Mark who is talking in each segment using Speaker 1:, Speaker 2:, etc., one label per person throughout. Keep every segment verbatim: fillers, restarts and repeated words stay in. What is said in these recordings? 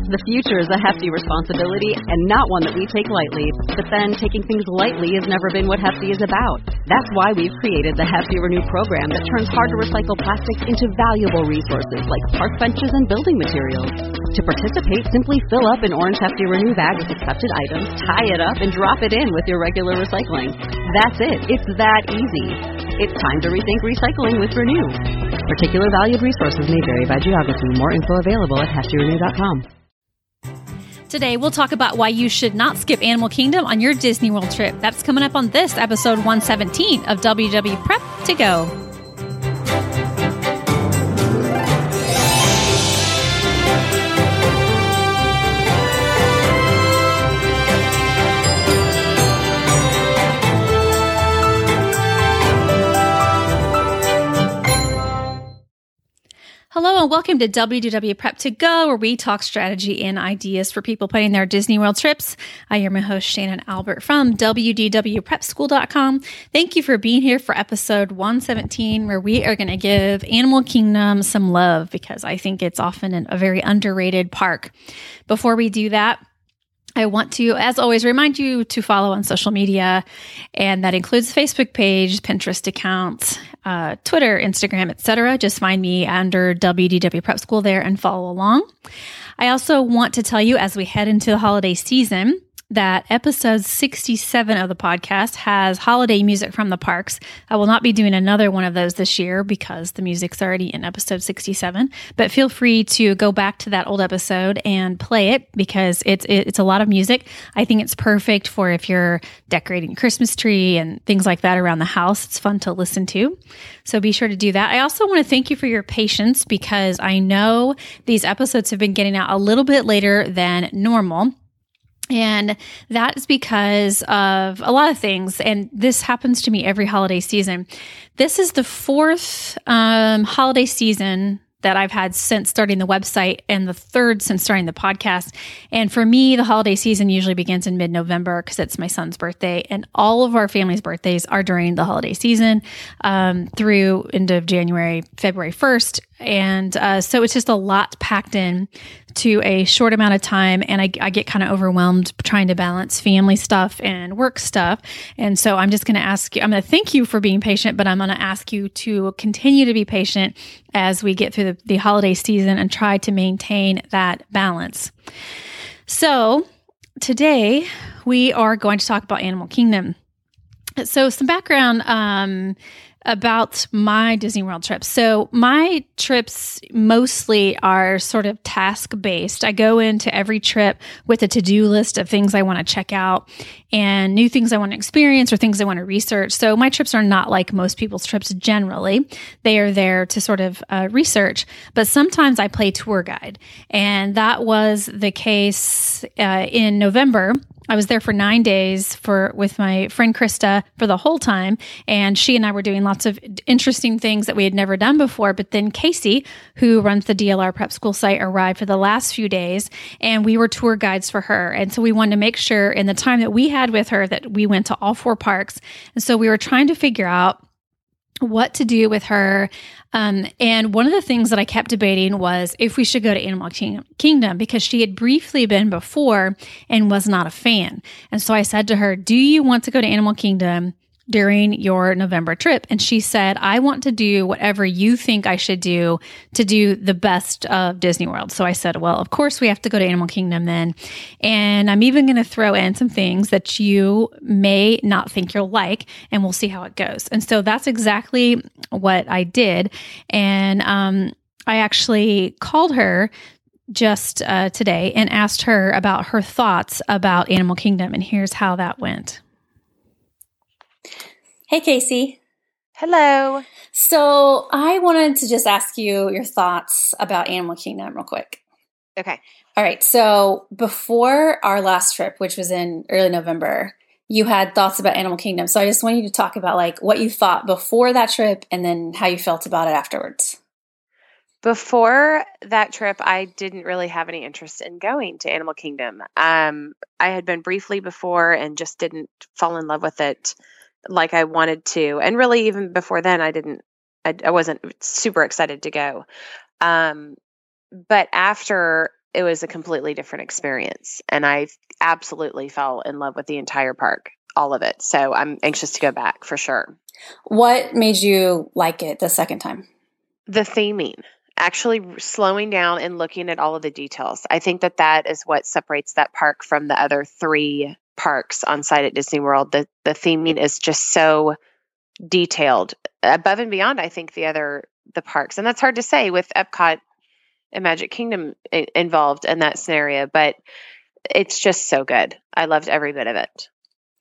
Speaker 1: The future is a hefty responsibility and not one that we take lightly. But then, taking things lightly has never been what Hefty is about. That's why we've created the Hefty Renew program that turns hard-to-recycle plastics into valuable resources like park benches and building materials. To participate, simply fill up an orange Hefty Renew bag with accepted items, tie it up, and drop it in with your regular recycling. That's it. It's that easy. It's time to rethink recycling with Renew. Particular valued resources may vary by geography. More info available at hefty renew dot com.
Speaker 2: Today, we'll talk about why you should not skip Animal Kingdom on your Disney World trip. That's coming up on this episode one seventeen of W W Prep to Go. Hello and welcome to W W Prep to Go, where we talk strategy and ideas for people planning their Disney World trips. I am your host, Shannon Albert from W D W prep school dot com. Thank you for being here for episode one seventeen, where we are going to give Animal Kingdom some love because I think it's often an, a very underrated park. Before we do that, I want to, as always, remind you to follow on social media, and that includes Facebook page, Pinterest account, uh, Twitter, Instagram, et cetera. Just find me under W D W Prep School there and follow along. I also want to tell you, as we head into the holiday season, that episode sixty-seven of the podcast has holiday music from the parks. I will not be doing another one of those this year because the music's already in episode sixty-seven, but feel free to go back to that old episode and play it because it's it's a lot of music. I think it's perfect for if you're decorating a Christmas tree and things like that around the house. It's fun to listen to. So be sure to do that. I also want to thank you for your patience because I know these episodes have been getting out a little bit later than normal. And that is because of a lot of things. And this happens to me every holiday season. This is the fourth um, holiday season that I've had since starting the website and the third since starting the podcast. And for me, the holiday season usually begins in mid-November because it's my son's birthday. And all of our family's birthdays are during the holiday season um, through end of January, February first. And uh, so it's just a lot packed in to a short amount of time. And I, I get kind of overwhelmed trying to balance family stuff and work stuff. And so I'm just going to ask you, I'm going to thank you for being patient, but I'm going to ask you to continue to be patient as we get through the, the holiday season and try to maintain that balance. So today we are going to talk about Animal Kingdom. So some background, um, about my Disney World trips. So my trips mostly are sort of task-based. I go into every trip with a to-do list of things I want to check out and new things I want to experience or things I want to research. So my trips are not like most people's trips generally. They are there to sort of uh, research, but sometimes I play tour guide. And that was the case uh, in November. I was there for nine days for with my friend Krista for the whole time, and she and I were doing lots of interesting things that we had never done before. But then Casey, who runs the D L R Prep School site, arrived for the last few days, and we were tour guides for her. And so we wanted to make sure in the time that we had with her that we went to all four parks. And so we were trying to figure out what to do with her. Um, and one of the things that I kept debating was if we should go to Animal Kingdom because she had briefly been before and was not a fan. And so I said to her, do you want to go to Animal Kingdom during your November trip? And she said, I want to do whatever you think I should do to do the best of Disney World. So I said, well, of course we have to go to Animal Kingdom then. And I'm even going to throw in some things that you may not think you'll like, and we'll see how it goes. And so that's exactly what I did. And um, I actually called her just uh, today and asked her about her thoughts about Animal Kingdom. And here's how that went. Hey, Casey.
Speaker 3: Hello.
Speaker 2: So I wanted to just ask you your thoughts about Animal Kingdom real quick.
Speaker 3: Okay.
Speaker 2: All right. So before our last trip, which was in early November, you had thoughts about Animal Kingdom. So I just want you to talk about like what you thought before that trip and then how you felt about it afterwards.
Speaker 3: Before that trip, I didn't really have any interest in going to Animal Kingdom. Um, I had been briefly before and just didn't fall in love with it like I wanted to. And really, even before then, I didn't, I, I wasn't super excited to go. Um, but after it was a completely different experience. And I absolutely fell in love with the entire park, all of it. So I'm anxious to go back for sure.
Speaker 2: What made you like it the second time?
Speaker 3: The theming, actually slowing down and looking at all of the details. I think that that is what separates that park from the other three parks on site at Disney World. The, the theming is just so detailed, above and beyond, I think, the other, the parks. And that's hard to say with Epcot and Magic Kingdom I- involved in that scenario, but it's just so good. I loved every bit of it.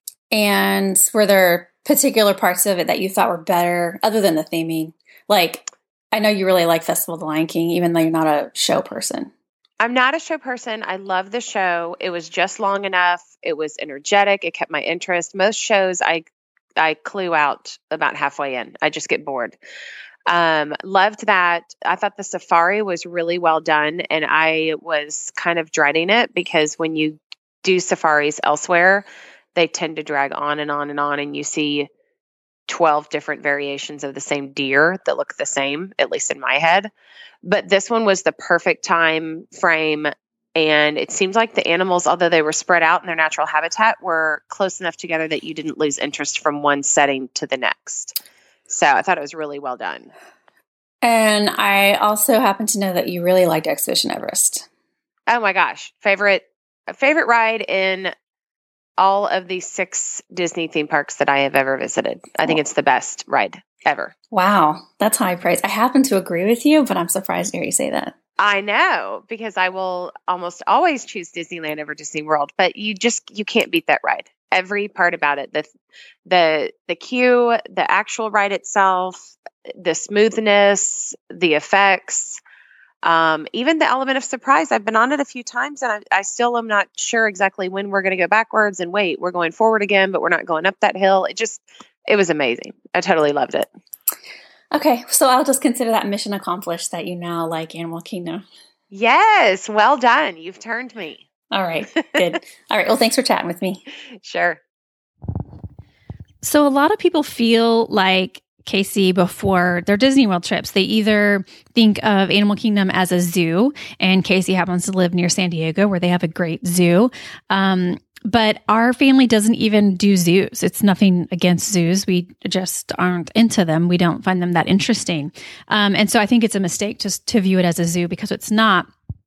Speaker 2: And were there particular parts of it that you thought were better other than the theming? Like, I know you really like Festival of the Lion King, even though you're not a show person.
Speaker 3: I'm not a show person. I love the show. It was just long enough. It was energetic. It kept my interest. Most shows I I clue out about halfway in. I just get bored. Um, loved that. I thought the safari was really well done, and I was kind of dreading it because when you do safaris elsewhere, they tend to drag on and on and on, and you see twelve different variations of the same deer that look the same, at least in my head. But this one was the perfect time frame, and it seems like the animals, although they were spread out in their natural habitat, were close enough together that you didn't lose interest from one setting to the next. So I thought it was really well done.
Speaker 2: And I also happen to know that you really liked Expedition Everest.
Speaker 3: Oh my gosh. Favorite, favorite ride in all of the six Disney theme parks that I have ever visited. I think it's the best ride ever.
Speaker 2: Wow. That's high praise. I happen to agree with you, but I'm surprised to hear you say that.
Speaker 3: I know, because I will almost always choose Disneyland over Disney World, but you just, you can't beat that ride. Every part about it, the, the, the queue, the actual ride itself, the smoothness, the effects, um, even the element of surprise. I've been on it a few times and I, I still am not sure exactly when we're going to go backwards and wait, we're going forward again, but we're not going up that hill. It just, it was amazing. I totally loved it.
Speaker 2: Okay. So I'll just consider that mission accomplished that you now like Animal Kingdom.
Speaker 3: Yes. Well done. You've turned me.
Speaker 2: All right. Good. All right. Well, thanks for chatting with me.
Speaker 3: Sure.
Speaker 2: So a lot of people feel like, Casey, before their Disney World trips, they either think of Animal Kingdom as a zoo, and Casey happens to live near San Diego where they have a great zoo. Um, but our family doesn't even do zoos. It's nothing against zoos. We just aren't into them. We don't find them that interesting. Um, and so I think it's a mistake just to view it as a zoo because it's not.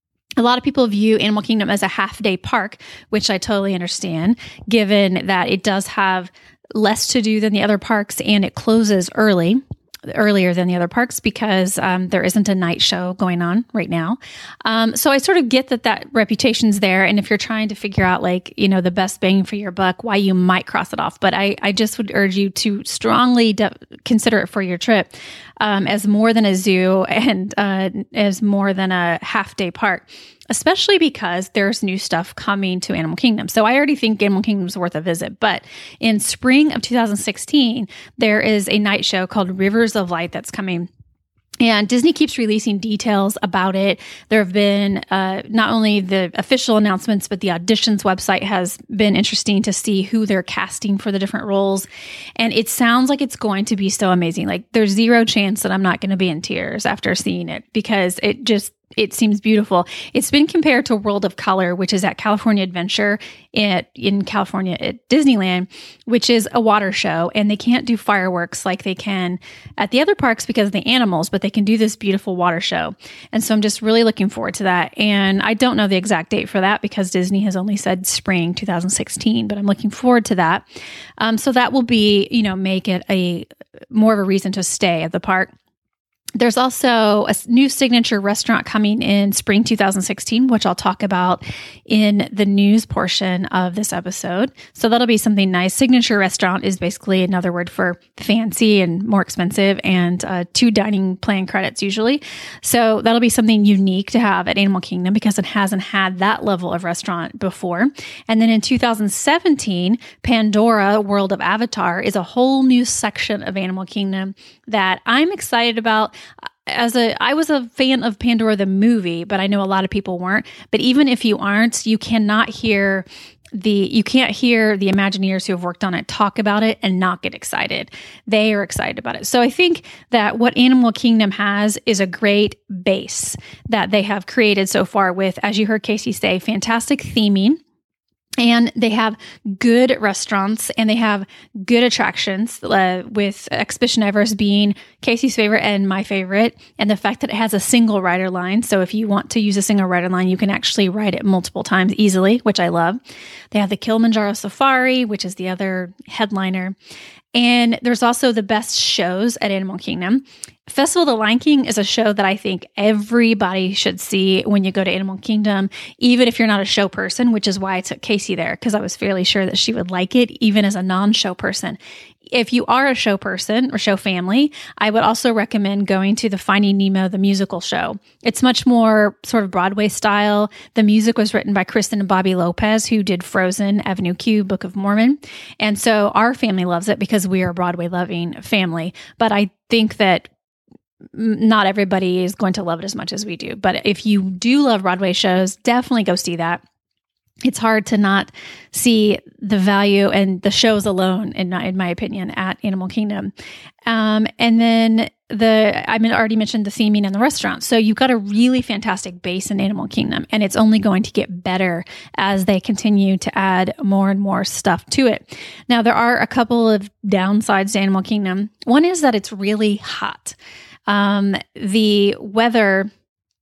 Speaker 2: A lot of people view Animal Kingdom as a half-day park, which I totally understand, given that it does have less to do than the other parks and it closes early, earlier than the other parks because um, there isn't a night show going on right now. Um, so I sort of get that that reputation's there. And if you're trying to figure out like, you know, the best bang for your buck, why you might cross it off. But I, I just would urge you to strongly de- consider it for your trip um, as more than a zoo and uh, as more than a half day park. Especially because there's new stuff coming to Animal Kingdom. So I already think Animal Kingdom is worth a visit. But in spring of two thousand sixteen, there is a night show called Rivers of Light that's coming. And Disney keeps releasing details about it. There have been uh, not only the official announcements, but the auditions website has been interesting to see who they're casting for the different roles. And it sounds like it's going to be so amazing. Like there's zero chance that I'm not going to be in tears after seeing it because it just, it seems beautiful. It's been compared to World of Color, which is at California Adventure at, in California at Disneyland, which is a water show. And they can't do fireworks like they can at the other parks because of the animals, but they can do this beautiful water show. And so I'm just really looking forward to that. And I don't know the exact date for that because Disney has only said spring two thousand sixteen, but I'm looking forward to that. Um, so that will be, you know, make it a more of a reason to stay at the park. There's also a new signature restaurant coming in spring two thousand sixteen, which I'll talk about in the news portion of this episode. So that'll be something nice. Signature restaurant is basically another word for fancy and more expensive and uh, two dining plan credits usually. So that'll be something unique to have at Animal Kingdom because it hasn't had that level of restaurant before. And then in two thousand seventeen, Pandora World of Avatar is a whole new section of Animal Kingdom that I'm excited about. As a, I was a fan of Pandora the movie, but I know a lot of people weren't. But even if you aren't, you cannot hear the you can't hear the Imagineers who have worked on it talk about it and not get excited. They are excited about it. So I think that what Animal Kingdom has is a great base that they have created so far with, as you heard Casey say, fantastic theming. And they have good restaurants and they have good attractions, uh, with Expedition Everest being Casey's favorite and my favorite. And the fact that it has a single rider line. So if you want to use a single rider line, you can actually ride it multiple times easily, which I love. They have the Kilimanjaro Safari, which is the other headliner. And there's also the best shows at Animal Kingdom. Festival of the Lion King is a show that I think everybody should see when you go to Animal Kingdom, even if you're not a show person, which is why I took Casey there, because I was fairly sure that she would like it, even as a non-show person. If you are a show person or show family, I would also recommend going to the Finding Nemo, the musical show. It's much more sort of Broadway style. The music was written by Kristen and Bobby Lopez, who did Frozen, Avenue Q, Book of Mormon. And so our family loves it because we are a Broadway loving family. But I think that not everybody is going to love it as much as we do. But if you do love Broadway shows, definitely go see that. It's hard to not see the value and the shows alone, in my, in my opinion, at Animal Kingdom. Um, and then the I mean, already mentioned the theming and the restaurants. So you've got a really fantastic base in Animal Kingdom, and it's only going to get better as they continue to add more and more stuff to it. Now, there are a couple of downsides to Animal Kingdom. One is that it's really hot. Um, the weather...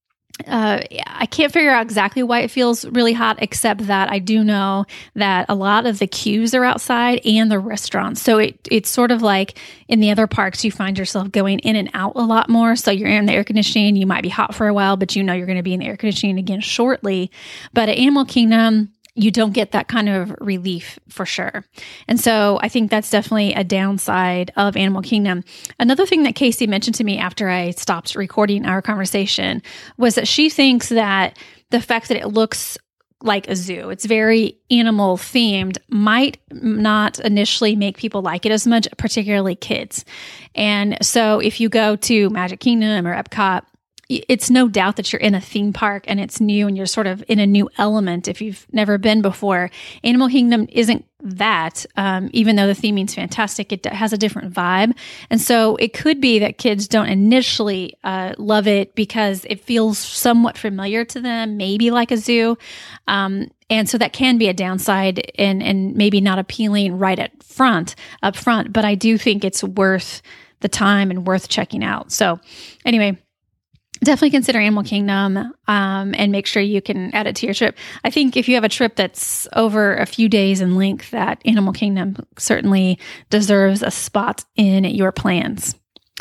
Speaker 2: Uh, I can't figure out exactly why it feels really hot, except that I do know that a lot of the queues are outside and the restaurants. So it it's sort of like in the other parks, you find yourself going in and out a lot more. So you're in the air conditioning, you might be hot for a while, but you know you're going to be in the air conditioning again shortly. But at Animal Kingdom, you don't get that kind of relief for sure. And so I think that's definitely a downside of Animal Kingdom. Another thing that Casey mentioned to me after I stopped recording our conversation was that she thinks that the fact that it looks like a zoo, it's very animal themed, might not initially make people like it as much, particularly kids. And so if you go to Magic Kingdom or Epcot, it's no doubt that you're in a theme park and it's new and you're sort of in a new element if you've never been before. Animal Kingdom isn't that, um, even though the theming's fantastic, it has a different vibe. And so it could be that kids don't initially uh, love it because it feels somewhat familiar to them, maybe like a zoo. Um, and so that can be a downside and, and maybe not appealing right at front, up front. But I do think it's worth the time and worth checking out. So anyway, definitely consider Animal Kingdom, um, and make sure you can add it to your trip. I think if you have a trip that's over a few days in length, that Animal Kingdom certainly deserves a spot in your plans.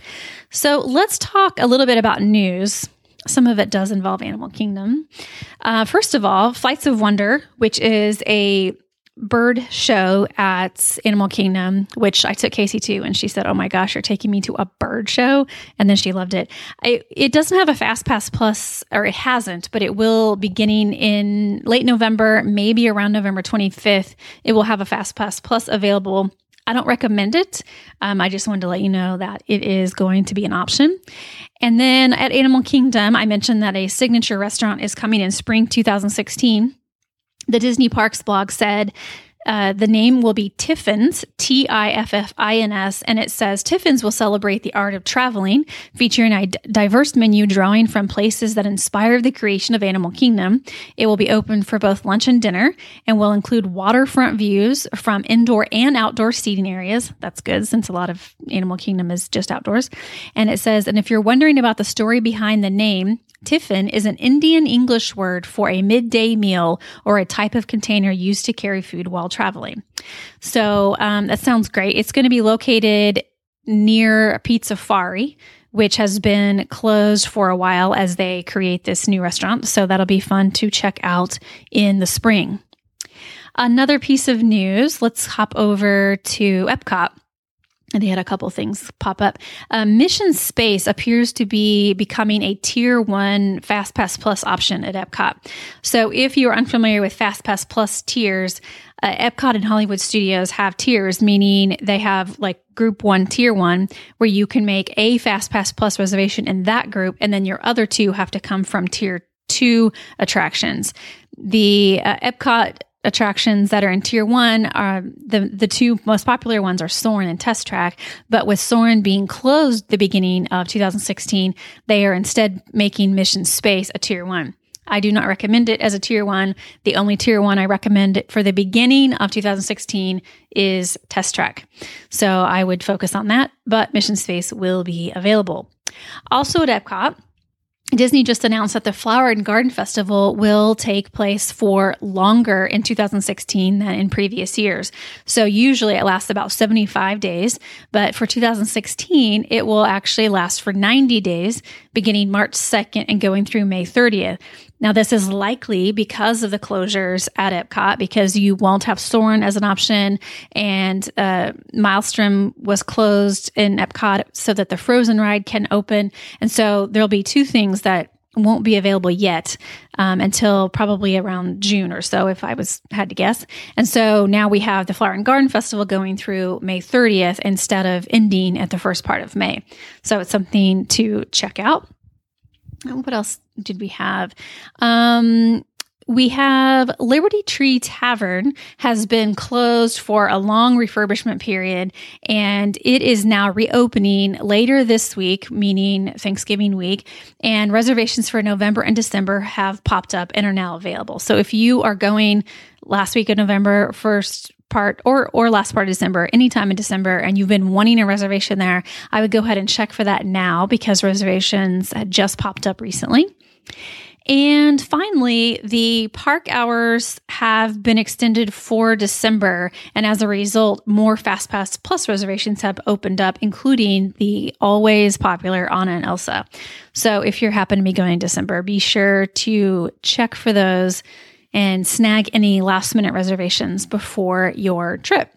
Speaker 2: So let's talk a little bit about news. Some of it does involve Animal Kingdom. Uh, first of all, Flights of Wonder, which is a bird show at Animal Kingdom, which I took Casey to, and she said, "Oh my gosh, you're taking me to a bird show?" And then she loved it. I, it doesn't have a FastPass Plus, or it hasn't, but it will beginning in late November, maybe around November twenty-fifth. It will have a FastPass Plus available. I don't recommend it. Um, I just wanted to let you know that it is going to be an option. And then at Animal Kingdom, I mentioned that a signature restaurant is coming in spring two thousand sixteen. The Disney Parks blog said uh, the name will be Tiffins, T I F F I N S, and it says Tiffins will celebrate the art of traveling, featuring a d- diverse menu drawing from places that inspired the creation of Animal Kingdom. It will be open for both lunch and dinner and will include waterfront views from indoor and outdoor seating areas. That's good, since a lot of Animal Kingdom is just outdoors. And it says, and if you're wondering about the story behind the name, Tiffin is an Indian English word for a midday meal or a type of container used to carry food while traveling. So um, that sounds great. It's going to be located near Pizzafari, which has been closed for a while as they create this new restaurant. So that'll be fun to check out in the spring. Another piece of news, let's hop over to Epcot. And they had a couple things pop up. Uh, Mission Space appears to be becoming a tier one FastPass Plus option at Epcot. So if you're unfamiliar with FastPass Plus tiers, uh, Epcot and Hollywood Studios have tiers, meaning they have like group one, tier one, where you can make a FastPass Plus reservation in that group, and then your other two have to come from tier two attractions. The uh, Epcot attractions that are in tier one are the, the two most popular ones are Soarin' and Test Track. But with Soarin' being closed the beginning of two thousand sixteen, they are instead making Mission Space a tier one. I do not recommend it as a tier one. The only tier one I recommend for the beginning of two thousand sixteen is Test Track. So I would focus on that, but Mission Space will be available. Also at Epcot, Disney just announced that the Flower and Garden Festival will take place for longer in two thousand sixteen than in previous years. So usually it lasts about seventy-five days, but for two thousand sixteen, it will actually last for ninety days, beginning March second and going through May thirtieth. Now, this is likely because of the closures at Epcot, because you won't have Soarin' as an option, and uh, Maelstrom was closed in Epcot so that the Frozen ride can open. And so there'll be two things that won't be available yet um, until probably around June or so, if I was had to guess. And so now we have the Flower and Garden Festival going through May thirtieth instead of ending at the first part of May. So it's something to check out. What else did we have? Um, we have Liberty Tree Tavern has been closed for a long refurbishment period, and it is now reopening later this week, meaning Thanksgiving week, and reservations for November and December have popped up and are now available. So if you are going last week of November, first part or or last part of December, anytime in December, and you've been wanting a reservation there, I would go ahead and check for that now because reservations had just popped up recently. And finally, the park hours have been extended for December, and as a result, more FastPass Plus reservations have opened up, including the always popular Anna and Elsa. So if you're happen to be going in December, be sure to check for those and snag any last minute reservations before your trip.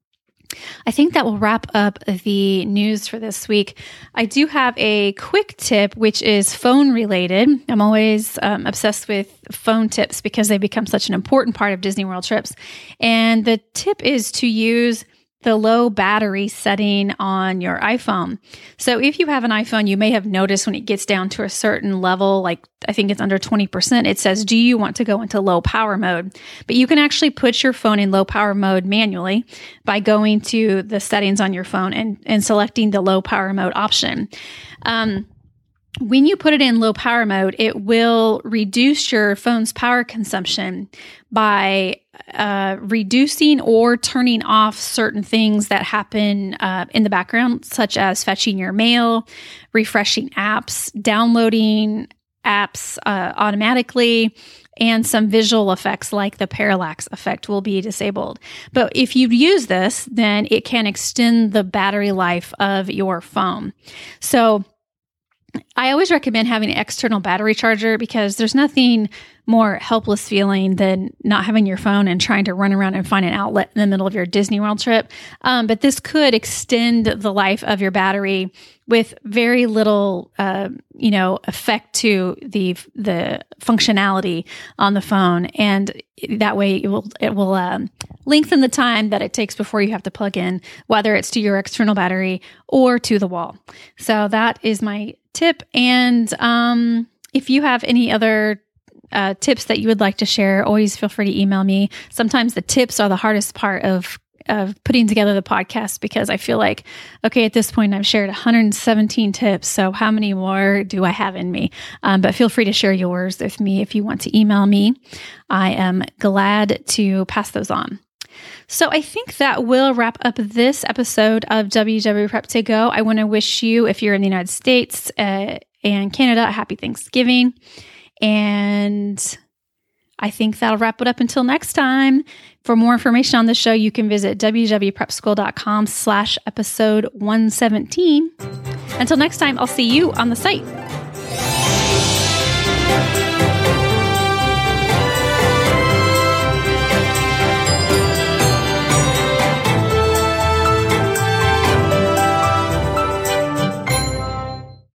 Speaker 2: I think that will wrap up the news for this week. I do have a quick tip, which is phone related. I'm always um, obsessed with phone tips because they become such an important part of Disney World trips. And the tip is to use the low battery setting on your iPhone. So if you have an iPhone, you may have noticed when it gets down to a certain level, like I think it's under twenty percent, it says, do you want to go into low power mode? But you can actually put your phone in low power mode manually by going to the settings on your phone and, and selecting the low power mode option. Um, When you put it in low power mode, it will reduce your phone's power consumption by uh, reducing or turning off certain things that happen uh, in the background, such as fetching your mail, refreshing apps, downloading apps uh, automatically, and some visual effects like the parallax effect will be disabled. But if you use this, then it can extend the battery life of your phone. So I always recommend having an external battery charger because there's nothing more helpless feeling than not having your phone and trying to run around and find an outlet in the middle of your Disney World trip. Um, but this could extend the life of your battery with very little, uh, you know, effect to the the functionality on the phone, and that way it will it will um, lengthen the time that it takes before you have to plug in, whether it's to your external battery or to the wall. So that is my tip. And um, if you have any other uh, tips that you would like to share, always feel free to email me. Sometimes the tips are the hardest part of of putting together the podcast because I feel like, okay, at this point I've shared one hundred seventeen tips. So how many more do I have in me? Um, but feel free to share yours with me if you want to email me. I am glad to pass those on. So I think that will wrap up this episode of W W Prep to Go. I want to wish you, if you're in the United States uh, and Canada, a happy Thanksgiving. And I think that'll wrap it up until next time. For more information on the show, you can visit www.prepschool.com slash episode 117. Until next time, I'll see you on the site.